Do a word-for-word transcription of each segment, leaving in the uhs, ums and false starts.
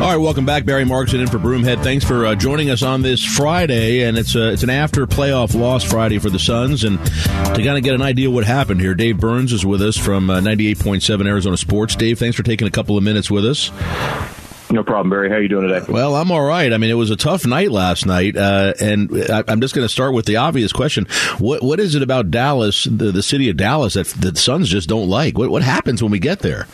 All right, welcome back. Barry Markson in for Broomhead. Thanks for uh, joining us on this Friday, and it's a, it's an after playoff loss Friday for the Suns. And to kind of get an idea what happened here, Dave Burns is with us from uh, ninety-eight point seven Arizona Sports. Dave, thanks for taking a couple of minutes with us. No problem, Barry. How are you doing today? Well, I'm all right. I mean, it was a tough night last night, uh, and I, I'm just going to start with the obvious question. What What is it about Dallas, the, the city of Dallas, that the Suns just don't like? What What happens when we get there?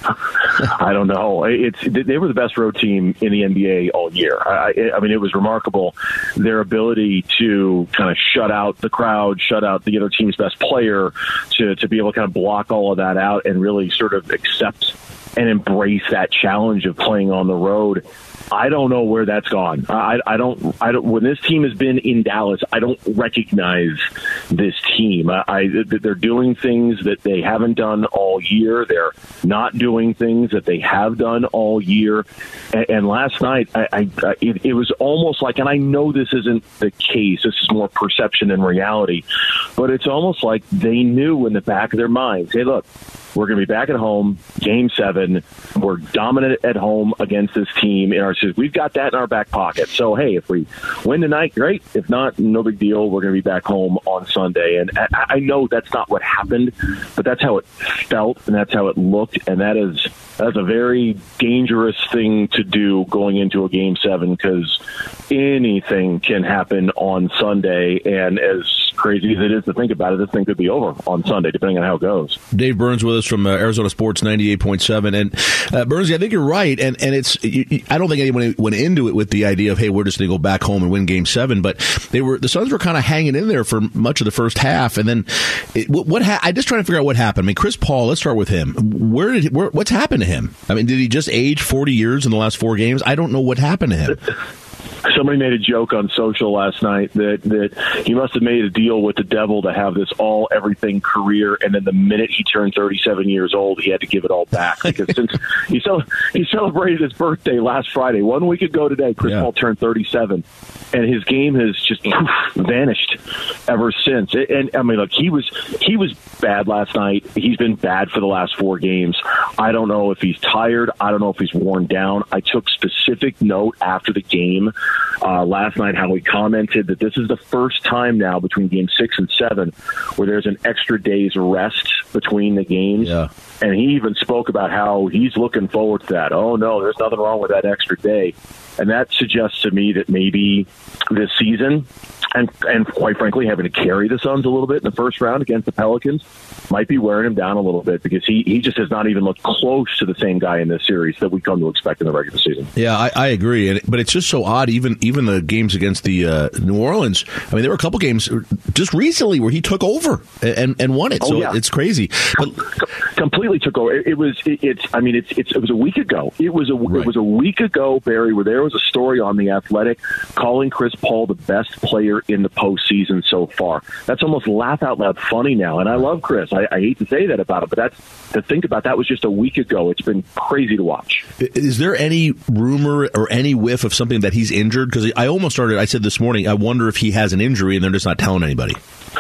I don't know. It's They were the best road team in the N B A all year. I, I mean, it was remarkable, their ability to kind of shut out the crowd, shut out the other team's best player, to, to be able to kind of block all of that out and really sort of accept and embrace that challenge of playing on the road. I don't know where that's gone. I, I don't. I don't. When this team has been in Dallas, I don't recognize this team. I, I they're doing things that they haven't done all year. They're not doing things that they have done all year. And, and last night, I, I it, it was almost like, and I know this isn't the case. This is more perception than reality. But it's almost like they knew in the back of their minds, hey, look, we're going to be back at home, game seven. We're dominant at home against this team. In our, we've got that in our back pocket. So, hey, if we win tonight, great. If not, no big deal. We're going to be back home on Sunday. And I, I know that's not what happened, but that's how it felt and that's how it looked. And that is that's a very dangerous thing to do going into a game seven, because anything can happen on Sunday. And as crazy as it is to think about it, this thing could be over on Sunday, depending on how it goes. Dave Burns with us from uh, Arizona Sports ninety-eight point seven. And uh, Burns, I think you're right. And and it's you, you, I don't think anyone went into it with the idea of, hey, we're just going to go back home and win game seven. But they were the Suns were kind of hanging in there for much of the first half. And then it, what, what ha- I just trying to figure out what happened. I mean, Chris Paul, let's start with him. Where did where, what's happened to him? I mean, did he just age forty years in the last four games? I don't know what happened to him. Somebody made a joke on social last night that, that he must have made a deal with the devil to have this all everything career, and then the minute he turned thirty-seven years old, he had to give it all back. Because since he, so, he celebrated his birthday last Friday, one week ago today, Chris yeah. Paul turned thirty-seven, and his game has just poof, vanished ever since. And I mean, look, he was he was bad last night. He's been bad for the last four games. I don't know if he's tired. I don't know if he's worn down. I took specific note after the game Uh, last night how he commented that this is the first time now between game six and seven where there's an extra day's rest between the games. Yeah. And he even spoke about how he's looking forward to that. Oh, no, there's nothing wrong with that extra day. And that suggests to me that maybe this season, and and quite frankly, having to carry the Suns a little bit in the first round against the Pelicans might be wearing him down a little bit, because he, he just has not even looked close to the same guy in this series that we come to expect in the regular season. Yeah, I, I agree. And, but it's just so odd, even even the games against the uh, New Orleans. I mean, there were a couple games just recently where he took over and, and won it. Oh, so yeah. it's crazy. But, completely took over. It, it was it, it's I mean it's, it's it was a week ago. It was a right. it was a week ago, Barry, where there was a story on The Athletic calling Chris Paul the best player in the postseason so far. That's almost laugh out loud funny now. And I love Chris. I, I hate to say that about it, but that's to think about. That was just a week ago. It's been crazy to watch. Is there any rumor or any whiff of something that he's injured? Because I almost started, I said this morning, I wonder if he has an injury and they're just not telling anybody.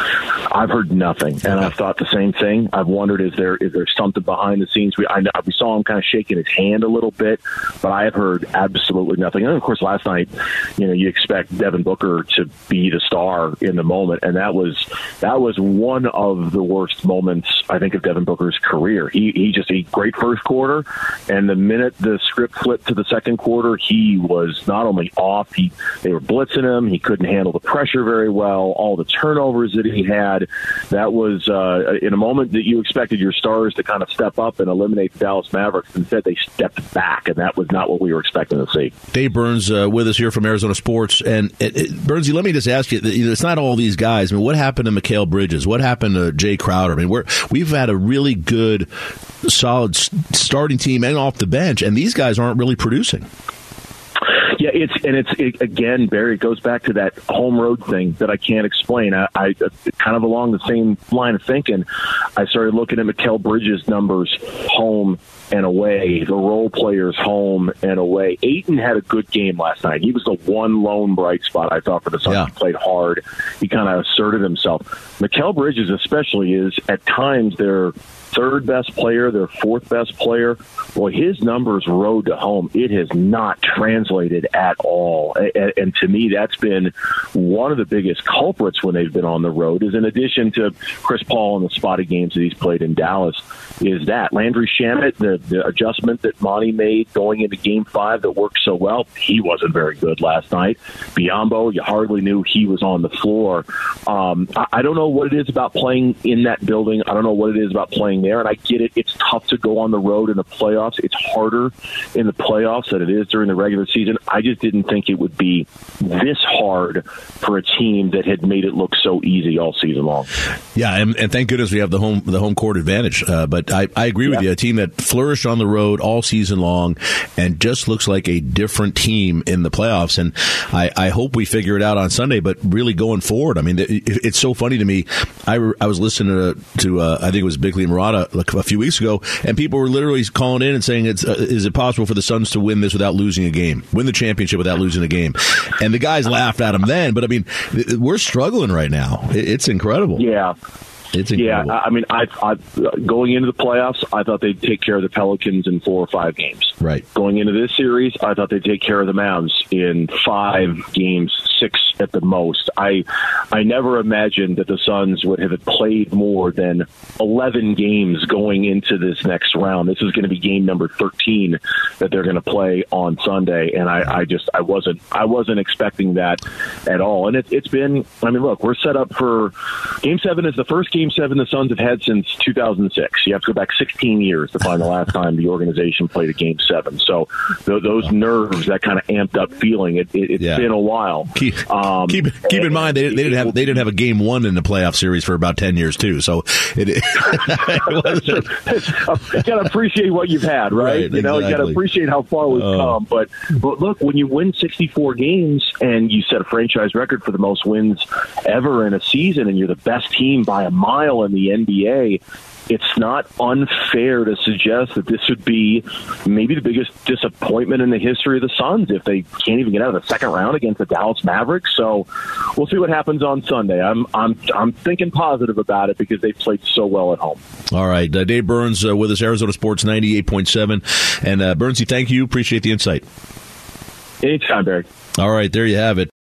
I've heard nothing, and okay. I've thought the same thing. I've wondered, is there is there something behind the scenes? We I, we saw him kind of shaking his hand a little bit, but I have heard absolutely nothing. And, of course, last night, you know, you expect Devin Booker to be the star in the moment, and that was that was one of the worst moments, I think, of Devin Booker's career. He he just a great first quarter, and the minute the script flipped to the second quarter, he was not only off, he they were blitzing him, he couldn't handle the pressure very well, all the turnovers that he had. That was uh, in a moment that you expected your stars to kind of step up and eliminate the Dallas Mavericks. Instead, they stepped back, and that was not what we were expecting to see. Dave Burns uh, with us here from Arizona Sports. And it, it, Burnsy, let me just ask you, you know, it's not all these guys. I mean, what happened to Mikal Bridges? What happened to Jay Crowder? I mean, we're, we've had a really good, solid starting team and off the bench, and these guys aren't really producing. Yeah, it's and it's it, again, Barry. It goes back to that home road thing that I can't explain. I, I kind of along the same line of thinking. I started looking at Mikal Bridges' numbers home and away, the role players home and away. Ayton had a good game last night. He was the one lone bright spot, I thought, for the Suns. Yeah. He played hard. He kind of asserted himself. Mikal Bridges especially is, at times, they're third best player, their fourth best player. Boy, his numbers road to home. It has not translated at all. And, and to me, that's been one of the biggest culprits when they've been on the road, is in addition to Chris Paul and the spotty games that he's played in Dallas, is that Landry Shamet, the, the adjustment that Monty made going into game five that worked so well, he wasn't very good last night. Biyombo, you hardly knew he was on the floor. Um, I, I don't know what it is about playing in that building. I don't know what it is about playing there, and I get it. It's tough to go on the road in the playoffs. It's harder in the playoffs than it is during the regular season. I just didn't think it would be this hard for a team that had made it look so easy all season long. Yeah, and, and thank goodness we have the home the home court advantage. Uh, but I, I agree with yeah. you. A team that flourished on the road all season long and just looks like a different team in the playoffs. And I, I hope we figure it out on Sunday, but really going forward, I mean, it, it's so funny to me. I, I was listening to, to uh, I think it was Bickley and Murata like a few weeks ago, and people were literally calling in and saying, it's, uh, is it possible for the Suns to win this without losing a game, win the championship without losing a game? And the guys laughed at him then, but I mean, we're struggling right now. It's incredible. Yeah. It's incredible. Yeah, I mean, I, I going into the playoffs, I thought they'd take care of the Pelicans in four or five games. Right. Going into this series, I thought they'd take care of the Mavs in five games, six at the most. I I never imagined that the Suns would have played more than eleven games going into this next round. This is going to be game number thirteen that they're going to play on Sunday, and I, I just I wasn't I wasn't expecting that at all. And it, it's been, I mean, look, we're set up for game seven is the first game seven the Suns have had since two thousand six. You have to go back sixteen years to find the last time the organization played a game seven. So th- those nerves, that kind of amped up feeling, it, it, it's yeah. been a while. Keep, um, keep, keep in mind they, they didn't have they didn't have a game one in the playoff series for about ten years too. So it, it wasn't. You got to appreciate what you've had, right? right you know, exactly. You got to appreciate how far we've uh, come. But but look, when you win sixty-four games and you set a franchise record for the most wins ever in a season, and you're the best team by a mile in the N B A, it's not unfair to suggest that this would be maybe the biggest disappointment in the history of the Suns if they can't even get out of the second round against the Dallas Mavericks. So we'll see what happens on Sunday. I'm I'm I'm thinking positive about it because they played so well at home. All right, uh, Dave Burns uh, with us, Arizona Sports ninety-eight point seven, and uh, Burnsy, thank you. Appreciate the insight. Anytime, Barry. All right, there you have it.